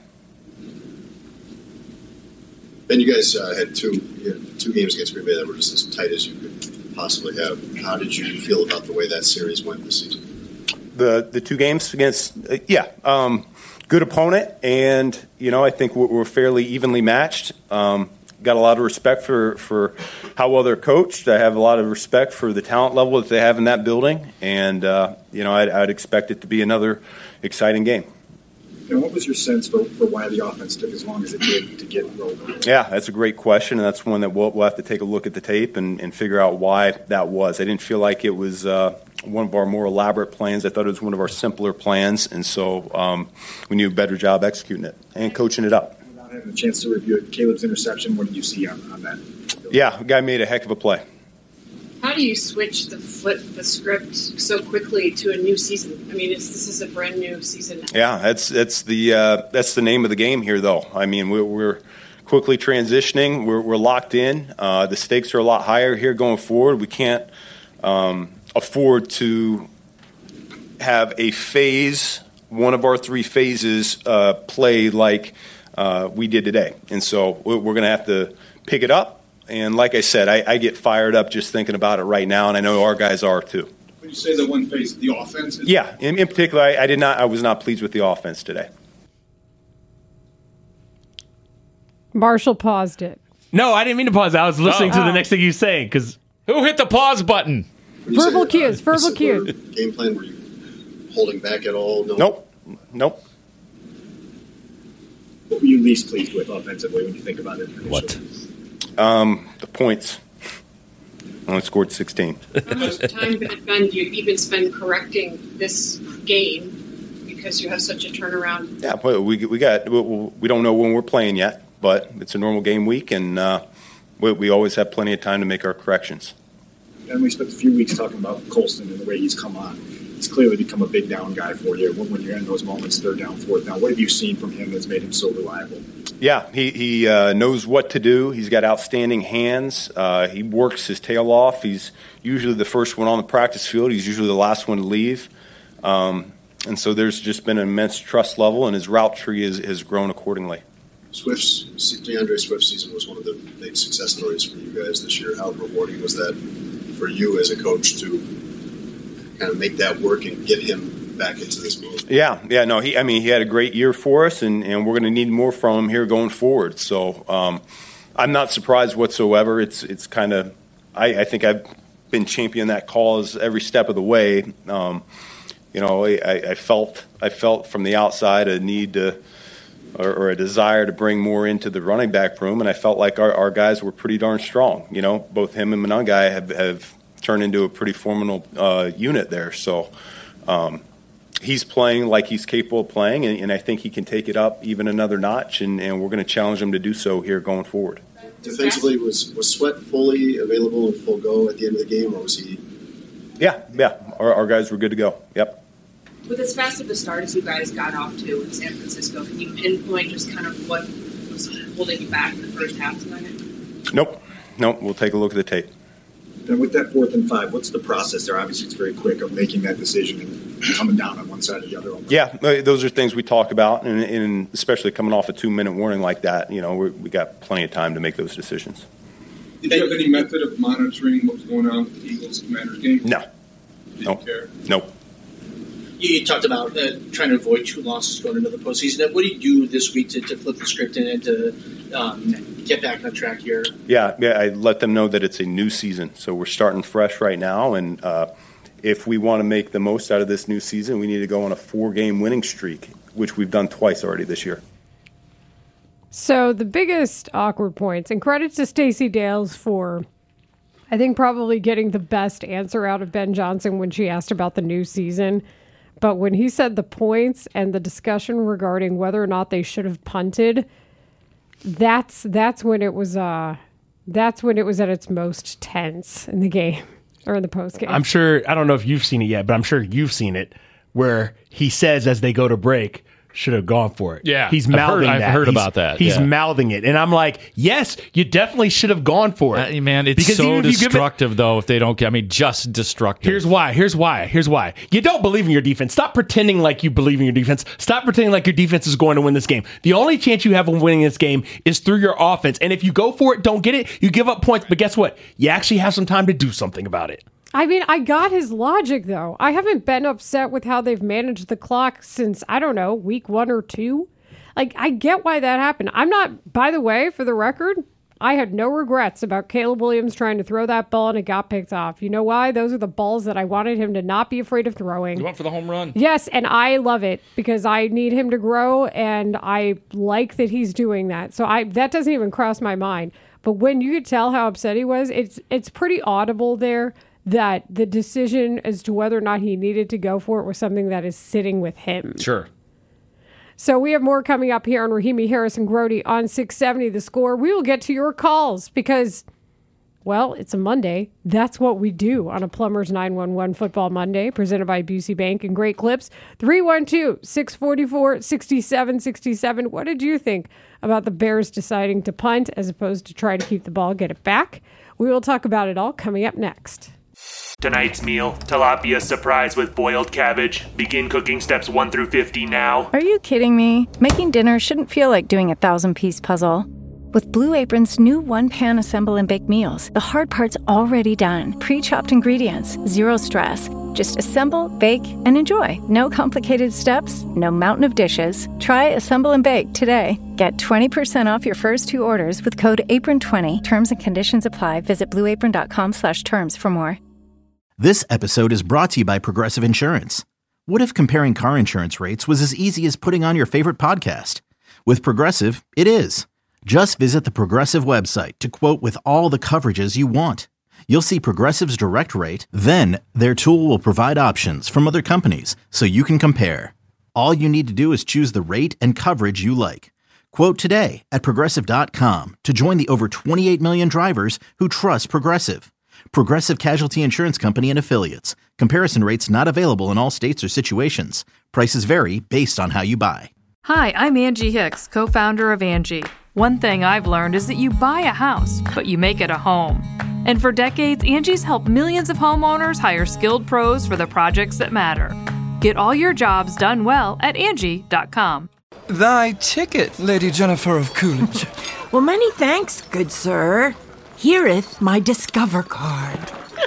S20: Ben, you guys uh, had two you know, two games against Green Bay that were just as tight as you could possibly have. How did you feel about the way that series went this season?
S12: The the two games against, uh, yeah, um, good opponent, and, you know, I think we're, we're fairly evenly matched. Um, got a lot of respect for, for how well they're coached. I have a lot of respect for the talent level that they have in that building, and, uh, you know, I'd, I'd expect it to be another exciting game.
S19: And what was your sense for, for why the offense took as long as it did to get rolling?
S12: Yeah, that's a great question, and that's one that we'll, we'll have to take a look at the tape and, and figure out why that was. I didn't feel like it was uh, one of our more elaborate plans. I thought it was one of our simpler plans, and so um, we knew a better job executing it and coaching it up.
S19: Without having a chance to review it, Caleb's interception, what did you see on, on that?
S12: Yeah, the guy made a heck of a play.
S21: How do you switch the flip the script so quickly to a new season? I mean, it's, this is a brand new season.
S12: Yeah, that's that's the uh, that's the name of the game here, though. I mean, we're, we're quickly transitioning. We're, we're locked in. Uh, the stakes are a lot higher here going forward. We can't um, afford to have a phase, one of our three phases, uh, play like uh, we did today, and so we're going to have to pick it up. And like I said, I, I get fired up just thinking about it right now, and I know our guys are too.
S19: When you say the one phase, the offense? Is-
S12: yeah, in, in particular, I, I did not. I was not pleased with the offense today.
S7: Marshall paused it.
S13: No, I didn't mean to pause. I was listening
S7: Oh.
S13: to the next thing you saying because
S6: who hit the pause button?
S7: Verbal cues, verbal cues.
S20: Game plan, were you holding back at all? No.
S12: Nope. Nope.
S19: What were you least pleased with offensively when you think about it?
S12: What? Um, the points. Only scored sixteen.
S21: How much time, Ben, do you even spend correcting this game because you have such a turnaround?
S12: Yeah, but we we got we, we don't know when we're playing yet, but it's a normal game week, and uh, we, we always have plenty of time to make our corrections.
S19: And we spent a few weeks talking about Colston and the way he's come on. He's clearly become a big down guy for you. When, when you're in those moments, third down, fourth down, what have you seen from him that's made him so reliable?
S12: Yeah, he, he uh, knows what to do. He's got outstanding hands. Uh, he works his tail off. He's usually the first one on the practice field. He's usually the last one to leave. Um, and so there's just been an immense trust level, and his route tree is, has grown accordingly.
S20: Swift's, DeAndre Swift's season was one of the big success stories for you guys this year. How rewarding was that for you as a coach to kind of make that work and get him back into this mode?
S12: Yeah, yeah, no, he. I mean, he had a great year for us, and, and we're going to need more from him here going forward. So um, I'm not surprised whatsoever. It's it's kind of, I, I think I've been championing that cause every step of the way. Um, you know, I, I felt I felt from the outside a need to, or, or a desire to bring more into the running back room, and I felt like our, our guys were pretty darn strong. You know, both him and Monangai have, have turned into a pretty formidable uh, unit there. So. Um, He's playing like he's capable of playing, and, and I think he can take it up even another notch, and, and we're going to challenge him to do so here going forward.
S20: Defensively, was, was Sweat fully available and full go at the end of the game, or was he?
S12: Yeah, yeah. Our, our guys were good to go. Yep.
S21: With as fast of a start as you guys got off to in San Francisco, can you pinpoint just kind of what was holding you back in the first half tonight?
S12: Nope. Nope. We'll take a look at the tape.
S19: And with that fourth and five, what's the process there? Obviously, it's very quick of making that decision and coming down on one side or the other.
S12: Yeah, those are things we talk about, and, and especially coming off a two-minute warning like that, you know, we're, we got plenty of time to make those decisions.
S22: Did you have any method of monitoring what was going on with the Eagles Commanders game?
S12: No.
S22: Did
S12: no.
S22: you care?
S12: Nope.
S23: You talked about uh, trying to avoid two losses going into the postseason. What do you do this week to, to flip the script and to um, get back on track here?
S12: Yeah, yeah. I let them know that it's a new season, so we're starting fresh right now. And uh, if we want to make the most out of this new season, we need to go on a four-game winning streak, which we've done twice already this year.
S7: So the biggest awkward points, and credit to Stacey Dales for, I think, probably getting the best answer out of Ben Johnson when she asked about the new season. But when he said the points and the discussion regarding whether or not they should have punted, that's that's when it was uh that's when it was at its most tense in the game or in the post game.
S13: I'm sure, I don't know if you've seen it yet, but I'm sure you've seen it, where he says as they go to break, should have gone for it.
S6: Yeah,
S13: He's
S6: I've
S13: mouthing
S6: heard- I've
S13: that.
S6: heard
S13: He's-
S6: about that,
S13: He's
S6: yeah.
S13: mouthing it. And I'm like, yes, you definitely should have gone for it.
S6: Uh, man, it's
S13: Because
S6: so
S13: even if you give it-
S6: destructive, though, if they don't get, I mean, just destructive.
S13: Here's why. Here's why. Here's why. You don't believe in your defense. Stop pretending like you believe in your defense. Stop pretending like your defense is going to win this game. The only chance you have of winning this game is through your offense. And if you go for it, don't get it, you give up points. But guess what? You actually have some time to do something about it.
S7: I mean, I got his logic, though. I haven't been upset with how they've managed the clock since, I don't know, week one or two. Like, I get why that happened. I'm not, by the way, for the record, I had no regrets about Caleb Williams trying to throw that ball and it got picked off. You know why? Those are the balls that I wanted him to not be afraid of throwing.
S6: You went for the home run.
S7: Yes, and I love it because I need him to grow, and I like that he's doing that. So I that doesn't even cross my mind. But when you could tell how upset he was, it's it's pretty audible there that the decision as to whether or not he needed to go for it was something that is sitting with him.
S6: Sure.
S7: So we have more coming up here on Rahimi Harris and Grody on six seventy The Score. We will get to your calls because, well, it's a Monday. That's what we do on a Plumbers nine one one Football Monday, presented by Busey Bank and Great Clips. three one two, six four four, six seven six seven. What did you think about the Bears deciding to punt as opposed to try to keep the ball, get it back? We will talk about it all coming up next.
S3: Tonight's meal, tilapia surprise with boiled cabbage. Begin cooking steps one through fifty now.
S8: Are you kidding me? Making dinner shouldn't feel like doing a thousand-piece puzzle. With Blue Apron's new one-pan assemble and bake meals, the hard part's already done. Pre-chopped ingredients, zero stress. Just assemble, bake, and enjoy. No complicated steps, no mountain of dishes. Try Assemble and Bake today. Get twenty percent off your first two orders with code apron twenty. Terms and conditions apply. Visit blueapron.com slash terms for more.
S1: This episode is brought to you by Progressive Insurance. What if comparing car insurance rates was as easy as putting on your favorite podcast? With Progressive, it is. Just visit the Progressive website to quote with all the coverages you want. You'll see Progressive's direct rate, then their tool will provide options from other companies so you can compare. All you need to do is choose the rate and coverage you like. Quote today at Progressive dot com to join the over twenty-eight million drivers who trust Progressive. Progressive Casualty Insurance Company and Affiliates. Comparison rates not available in all states or situations. Prices vary based on how you buy.
S2: Hi, I'm Angie Hicks, co-founder of Angie. One thing I've learned is that you buy a house, but you make it a home. And for decades, Angie's helped millions of homeowners hire skilled pros for the projects that matter. Get all your jobs done well at Angie dot com.
S15: Thy ticket, Lady Jennifer of Coolidge.
S4: Well, many thanks, good sir. Hereeth my Discover card.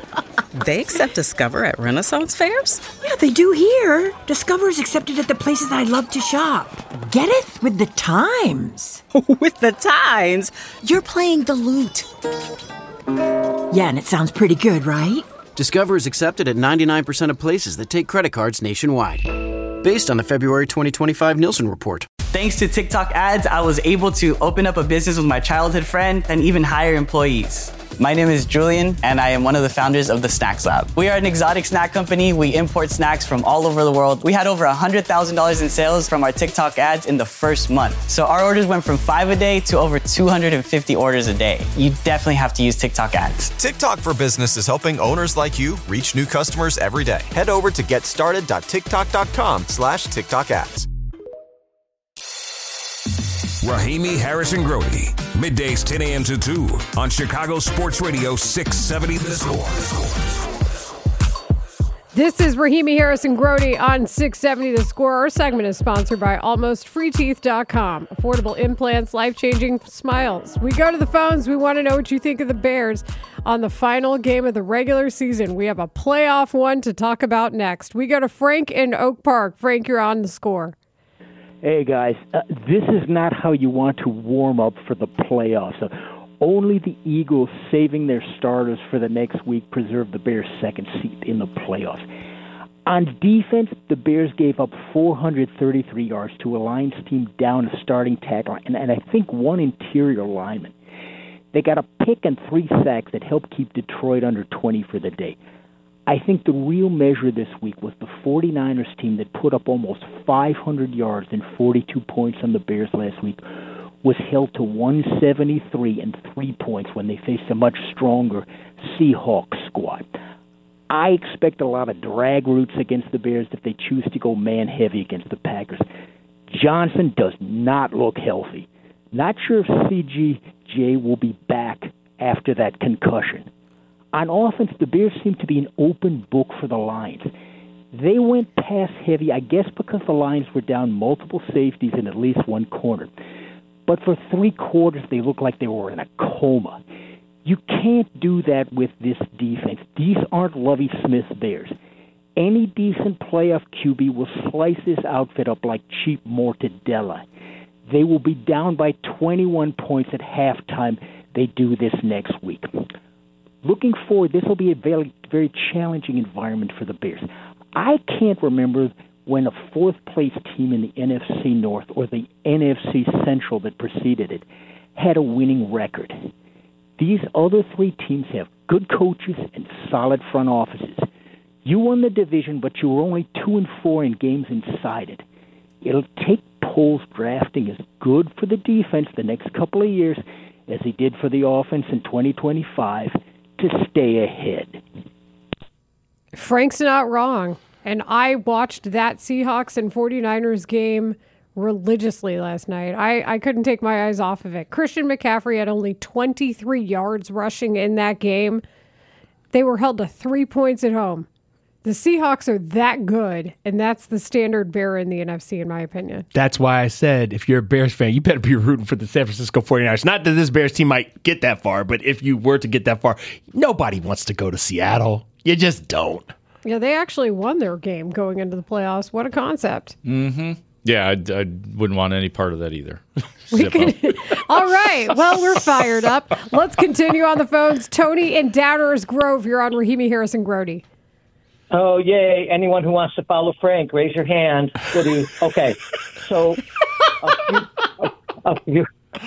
S16: They accept Discover at Renaissance fairs?
S4: Yeah, they do here. Discover is accepted at the places I love to shop. Getteth with the times.
S16: With the times? You're playing the lute.
S4: Yeah, and it sounds pretty good, right?
S5: Discover is accepted at ninety-nine percent of places that take credit cards nationwide. Based on the February twenty twenty-five Nielsen report.
S11: Thanks to TikTok ads, I was able to open up a business with my childhood friend and even hire employees. My name is Julian, and I am one of the founders of the Snacks Lab. We are an exotic snack company. We import snacks from all over the world. We had over one hundred thousand dollars in sales from our TikTok ads in the first month. So our orders went from five a day to over two hundred fifty orders a day. You definitely have to use TikTok ads.
S17: TikTok for Business is helping owners like you reach new customers every day. Head over to getstarted.tiktok.com slash TikTok ads.
S9: Rahimi Harrison Grody. Middays ten a.m. to two on Chicago Sports Radio six seventy The Score.
S7: This is Rahimi Harrison Grody on six seventy The Score. Our segment is sponsored by almost free teeth dot com. Affordable implants, life-changing smiles. We go to the phones. We want to know what you think of the Bears on the final game of the regular season. We have a playoff one to talk about next. We go to Frank in Oak Park. Frank, you're on The Score.
S24: Hey, guys, uh, this is not how you want to warm up for the playoffs. Uh, only the Eagles saving their starters for the next week preserve the Bears' second seat in the playoffs. On defense, the Bears gave up four hundred thirty-three yards to a Lions team down a starting tackle and, and I think one interior lineman. They got a pick and three sacks that helped keep Detroit under twenty for the day. I think the real measure this week was the 49ers team that put up almost five hundred yards and forty-two points on the Bears last week was held to one seventy-three and three points when they faced a much stronger Seahawks squad. I expect a lot of drag routes against the Bears if they choose to go man-heavy against the Packers. Johnson does not look healthy. Not sure if C G J will be back after that concussion. On offense, the Bears seem to be an open book for the Lions. They went pass heavy, I guess because the Lions were down multiple safeties and at least one corner. But for three quarters, they looked like they were in a coma. You can't do that with this defense. These aren't Lovie Smith Bears. Any decent playoff Q B will slice this outfit up like cheap mortadella. They will be down by twenty-one points at halftime. They do this next week. Looking forward, this will be a very, very challenging environment for the Bears. I can't remember when a fourth-place team in the N F C North or the N F C Central that preceded it had a winning record. These other three teams have good coaches and solid front offices. You won the division, but you were only two and four in games inside it. It'll take Poles drafting as good for the defense the next couple of years as he did for the offense in twenty twenty-five to stay ahead.
S7: Frank's not wrong. And I watched that Seahawks and 49ers game religiously last night. I, I couldn't take my eyes off of it. Christian McCaffrey had only twenty-three yards rushing in that game. They were held to three points at home. The Seahawks are that good, and that's the standard bearer in the N F C, in my opinion.
S13: That's why I said, if you're a Bears fan, you better be rooting for the San Francisco 49ers. Not that this Bears team might get that far, but if you were to get that far, nobody wants to go to Seattle. You just don't.
S7: Yeah, they actually won their game going into the playoffs. What a concept.
S6: Mm-hmm. Yeah, I, I wouldn't want any part of that either.
S7: We can, all right. Well, we're fired up. Let's continue on the phones. Tony in Downers Grove, you're on Rahimi Harrison Grody.
S10: Oh, yay. Anyone who wants to follow Frank, raise your hand. Goody. Okay. So a few, a, a few,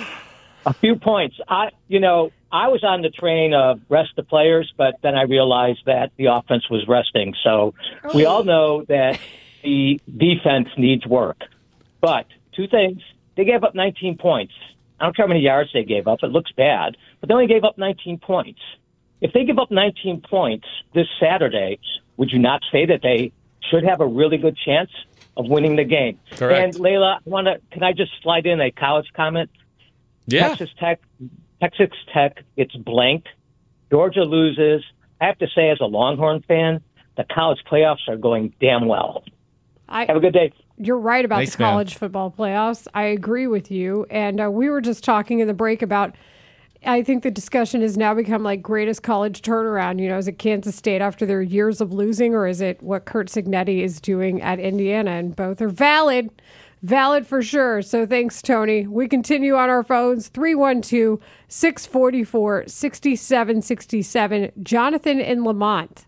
S10: a few points. I, you know, I was on the train of rest the players, but then I realized that the offense was resting. So we all know that the defense needs work. But two things. They gave up nineteen points. I don't care how many yards they gave up. It looks bad. But they only gave up nineteen points. If they give up nineteen points this Saturday, would you not say that they should have a really good chance of winning the game?
S6: Correct.
S10: And Layla, I want to. Can I just slide in a college comment?
S6: Yeah.
S10: Texas Tech, Texas Tech gets blanked. Georgia loses. I have to say, as a Longhorn fan, the college playoffs are going damn well.
S7: I,
S10: have a good day.
S7: You're right about
S10: Thanks,
S7: the college man. football playoffs. I agree with you. And uh, we were just talking in the break about, I think the discussion has now become like greatest college turnaround. You know, is it Kansas State after their years of losing, or is it what Curt Cignetti is doing at Indiana? And both are valid. Valid for sure. So thanks, Tony. We continue on our phones, three one two, six four four, six seven six seven. Jonathan in Lamont.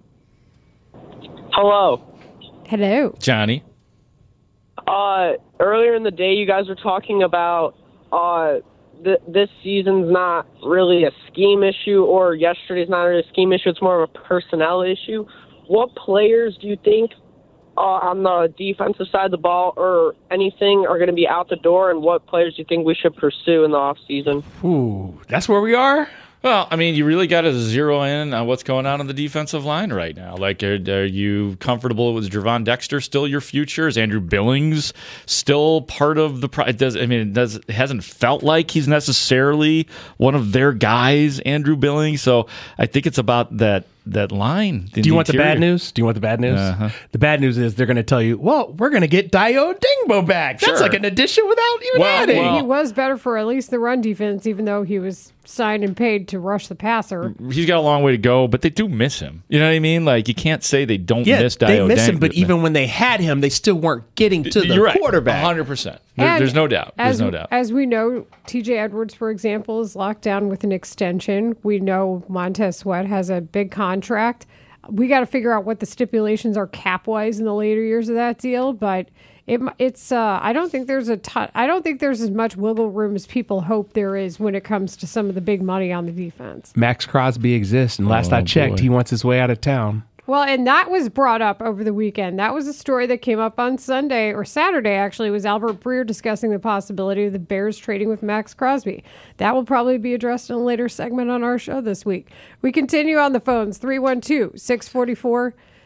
S14: Hello.
S7: Hello.
S6: Johnny.
S14: Uh, earlier in the day, you guys were talking about uh, th- this season's not really a scheme issue, or yesterday's not really a scheme issue. It's more of a personnel issue. What players do you think uh, on the defensive side of the ball or anything are going to be out the door, and what players do you think we should pursue in the offseason?
S13: Ooh, that's where we are?
S6: Well, I mean, you really got to zero in on what's going on on the defensive line right now. Like, are, are you comfortable with Gervon Dexter still your future? Is Andrew Billings still part of the pro- it does I mean, it does it hasn't felt like he's necessarily one of their guys, Andrew Billings. So I think it's about that that line.
S13: Do you want the bad news? Do you want the bad news?
S6: Uh-huh.
S13: The bad news is they're going to tell you, well, we're going to get Dio Dingbo back. That's
S6: Sure.
S13: like an addition without even
S6: Well,
S13: adding.
S6: well-
S7: He was better for at least the run defense, even though he was signed and paid to rush the passer.
S6: He's got a long way to go, but they do miss him. You know what I mean? Like, you can't say they don't
S13: Yeah,
S6: miss
S13: they
S6: Dio
S13: miss him,
S6: Dang-
S13: but even when they had him, they still weren't getting to the
S6: You're right.
S13: quarterback.
S6: one hundred percent. There,
S7: And
S6: there's no doubt. There's
S7: As,
S6: no doubt.
S7: as we know, T J Edwards, for example, is locked down with an extension. We know Montez Sweat has a big contract. We got to figure out what the stipulations are cap-wise in the later years of that deal, but it, it's. Uh, I don't think there's a ton, I don't think there's as much wiggle room as people hope there is when it comes to some of the big money on the defense.
S13: Max Crosby exists, and last
S6: Oh,
S13: I checked,
S6: boy.
S13: he wants his way out of town.
S7: Well, and that was brought up over the weekend. That was a story that came up on Sunday, or Saturday, actually, was Albert Breer discussing the possibility of the Bears trading with Max Crosby. That will probably be addressed in a later segment on our show this week. We continue on the phones, three one two, six four four,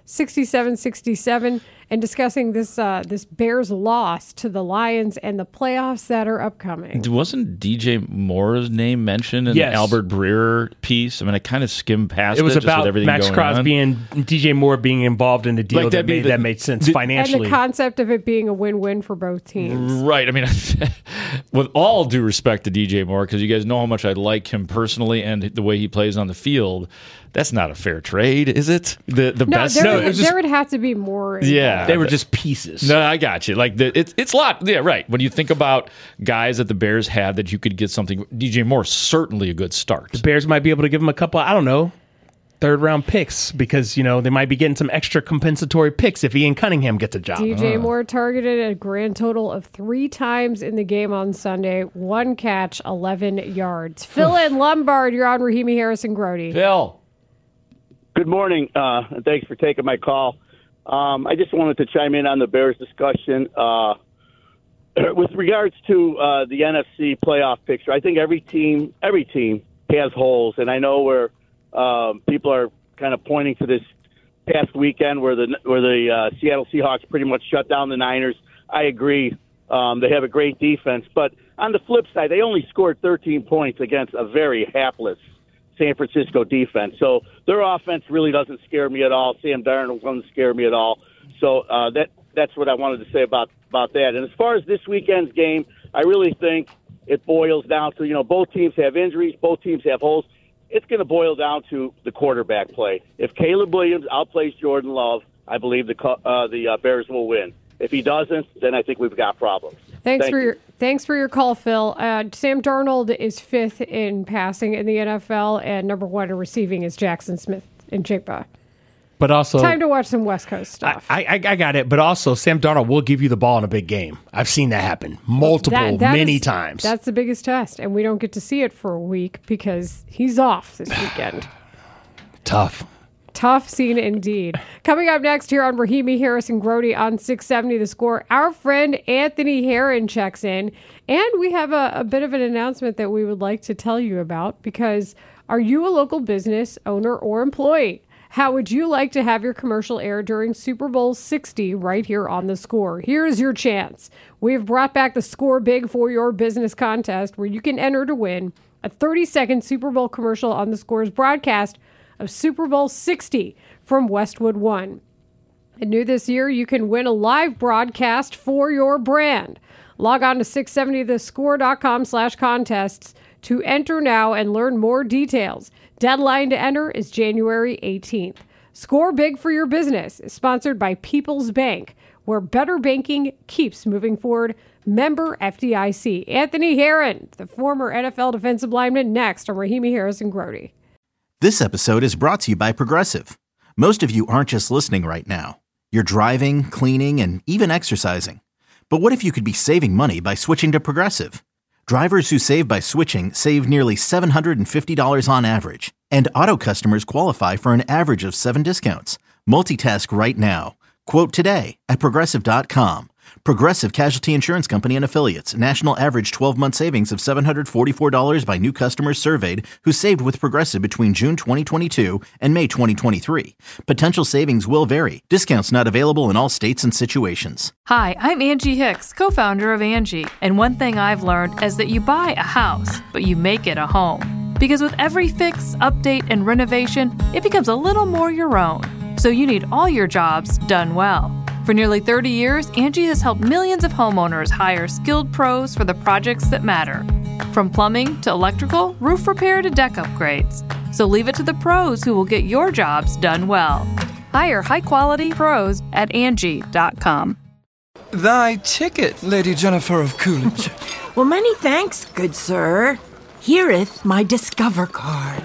S7: sixty-seven sixty-seven, and discussing this uh, this Bears loss to the Lions and the playoffs that are upcoming.
S6: Wasn't D J Moore's name mentioned in
S13: Yes.
S6: the Albert Breer piece? I mean, I kind of skimmed past it.
S13: It was
S6: just with
S13: about
S6: everything
S13: Max
S6: going
S13: Crosby
S6: on.
S13: and D J Moore being involved in a deal
S6: Like,
S13: that
S6: that'd be
S13: made
S6: the-
S13: that made sense
S6: the-
S13: financially.
S7: And the concept of it being a win-win for both teams.
S6: Right. I mean, with all due respect to D J Moore, because you guys know how much I like him personally and the way he plays on the field, that's not a fair trade, is it? The the
S7: No,
S6: best.
S7: there,
S6: no,
S7: would,
S6: it was just-
S7: there would have to be more.
S6: yeah,
S13: They were just pieces.
S6: No, I got you. Like the, it's it's a lot. Yeah, right. When you think about guys that the Bears had that you could get something, D J Moore certainly a good start.
S13: The Bears might be able to give him a couple, I don't know, third round picks because, you know, they might be getting some extra compensatory picks if Ian Cunningham gets a job.
S7: D J Moore targeted a grand total of three times in the game on Sunday. One catch, eleven yards. Phil and Lombard, you're on Rahimi Harrison Grody.
S6: Phil.
S18: Good morning, uh, and thanks for taking my call. Um, I just wanted to chime in on the Bears discussion. Uh, with regards to uh, the N F C playoff picture, I think every team, every team has holes, and I know where um, people are kind of pointing to this past weekend where the where the uh, Seattle Seahawks pretty much shut down the Niners. I agree. Um, they have a great defense, but on the flip side, they only scored thirteen points against a very hapless San Francisco defense. So their offense really doesn't scare me at all. Sam Darnold doesn't scare me at all. So uh, that that's what I wanted to say about, about that. And as far as this weekend's game, I really think it boils down to, you know, both teams have injuries, both teams have holes. It's going to boil down to the quarterback play. If Caleb Williams outplays Jordan Love, I believe the uh, the uh, Bears will win. If he doesn't, then I think we've got problems.
S7: Thanks
S18: Thank
S7: for
S18: you.
S7: your thanks for your call, Phil. Uh, Sam Darnold is fifth in passing in the N F L, and number one in receiving is Jackson Smith and Jigba.
S13: But also,
S7: Time to watch some West Coast stuff.
S13: I, I, I got it. But also, Sam Darnold will give you the ball in a big game. I've seen that happen multiple,
S7: That- that
S13: many
S7: is-
S13: times.
S7: That's the biggest test, and we don't get to see it for a week because he's off this weekend.
S13: Tough.
S7: Tough scene indeed. Coming up next here on Rahimi Harrison Grody on six seventy The Score, our friend Anthony Herron checks in, and we have a, a bit of an announcement that we would like to tell you about because are you a local business owner or employee? How would you like to have your commercial air during Super Bowl sixty right here on The Score? Here's your chance. We've brought back the Score Big for Your Business contest where you can enter to win a thirty-second Super Bowl commercial on The Score's broadcast of Super Bowl sixty from Westwood One. And new this year, you can win a live broadcast for your brand. Log on to six seventy the score dot com slash contests to enter now and learn more details. Deadline to enter is January eighteenth. Score Big for Your Business is sponsored by People's Bank, where better banking keeps moving forward. Member F D I C. Anthony Herron, the former N F L defensive lineman, next on Rahimi Harrison Grody.
S1: This episode is brought to you by Progressive. Most of you aren't just listening right now. You're driving, cleaning, and even exercising. But what if you could be saving money by switching to Progressive? Drivers who save by switching save nearly seven hundred fifty dollars on average. And auto customers qualify for an average of seven discounts. Multitask right now. Quote today at Progressive dot com. Progressive Casualty Insurance Company and Affiliates. National average twelve-month savings of seven hundred forty-four dollars by new customers surveyed who saved with Progressive between June twenty twenty-two and May twenty twenty-three. Potential savings will vary. Discounts not available in all states and situations.
S2: Hi, I'm Angie Hicks, co-founder of Angie. And one thing I've learned is that you buy a house, but you make it a home. Because with every fix, update, and renovation, it becomes a little more your own. So you need all your jobs done well. For nearly thirty years, Angie has helped millions of homeowners hire skilled pros for the projects that matter. From plumbing to electrical, roof repair to deck upgrades. So leave it to the pros who will get your jobs done well. Hire high-quality pros at Angie dot com.
S15: Thy ticket, Lady Jennifer of Coolidge.
S4: Well, many thanks, good sir. Hereeth my Discover card.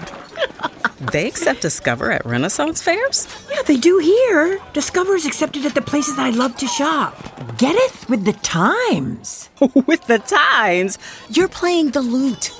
S16: They accept Discover at Renaissance fairs?
S4: Yeah, they do here. Discover's accepted at the places I love to shop. Getteth with the times.
S16: With the times? You're playing the lute.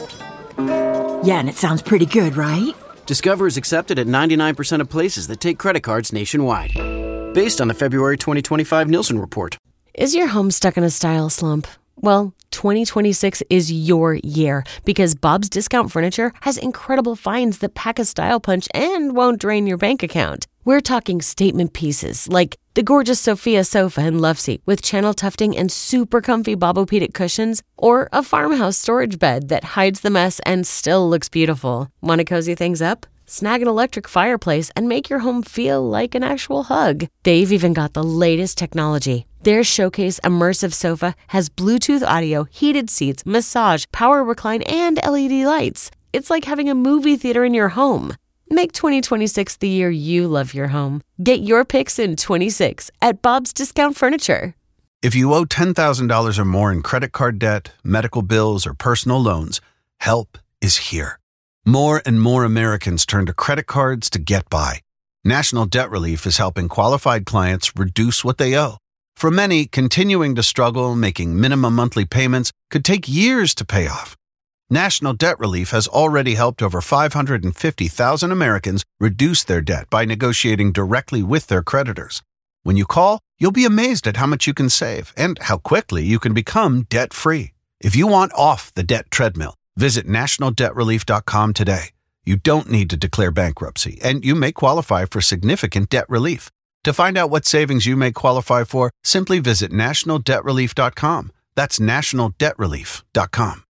S4: Yeah, and it sounds pretty good, right?
S5: Discover is accepted at ninety-nine percent of places that take credit cards nationwide. Based on the February twenty twenty-five Nielsen report.
S19: Is your home stuck in a style slump? Well, twenty twenty-six is your year because Bob's Discount Furniture has incredible finds that pack a style punch and won't drain your bank account. We're talking statement pieces like the gorgeous Sophia sofa and love seat with channel tufting and super comfy Bobopedic cushions, or a farmhouse storage bed that hides the mess and still looks beautiful. Want to cozy things up? Snag an electric fireplace and make your home feel like an actual hug. They've even got the latest technology. Their Showcase Immersive Sofa has Bluetooth audio, heated seats, massage, power recline, and L E D lights. It's like having a movie theater in your home. Make twenty twenty-six the year you love your home. Get your picks in twenty-six at Bob's Discount Furniture.
S20: If you owe ten thousand dollars or more in credit card debt, medical bills, or personal loans, help is here. More and more Americans turn to credit cards to get by. National Debt Relief is helping qualified clients reduce what they owe. For many, continuing to struggle making minimum monthly payments could take years to pay off. National Debt Relief has already helped over five hundred fifty thousand Americans reduce their debt by negotiating directly with their creditors. When you call, you'll be amazed at how much you can save and how quickly you can become debt-free. If you want off the debt treadmill, visit national debt relief dot com today. You don't need to declare bankruptcy, and you may qualify for significant debt relief. To find out what savings you may qualify for, simply visit national debt relief dot com. That's national debt relief dot com.